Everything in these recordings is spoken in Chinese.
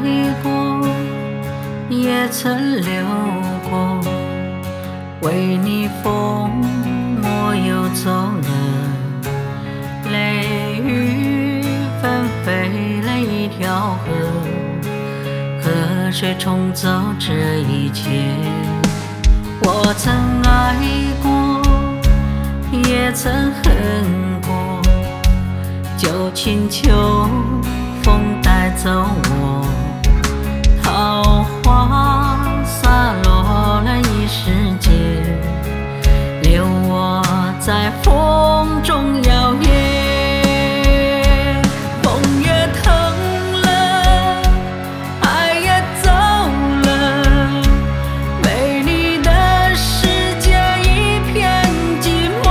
过，也曾流过，为你疯，我又走了。泪雨纷飞了一条河，河水冲走这一切。我曾爱过，也曾恨过，就请求风带走我。桃花洒落了一世界，留我在风中摇曳。风也疼了，爱也走了，美丽的世界一片寂寞。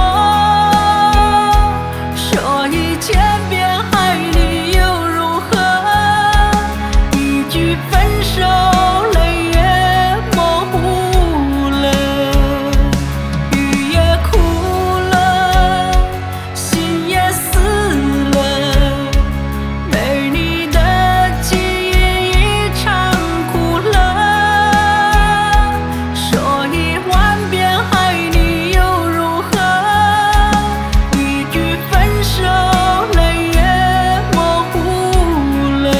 说一千遍爱你又如何？一句分手，泪也模糊了，雨也哭了，心也死了，美丽的记忆已唱哭了。说一万遍爱你又如何？一句分手，泪也模糊了。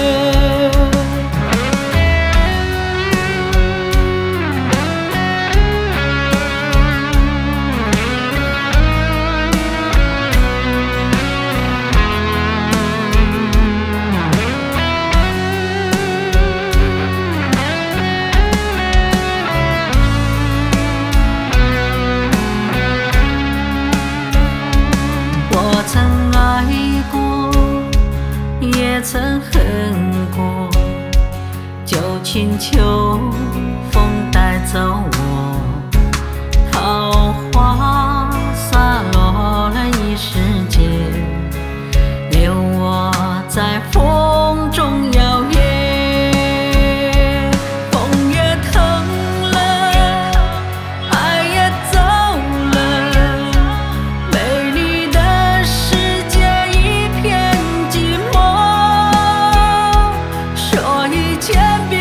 我曾爱过，也曾恨过，就请求风带走我。桃花洒落了一世界，留我在风中摇曳。风也疼了，爱也走了，美丽的世界一片寂寞。说一千遍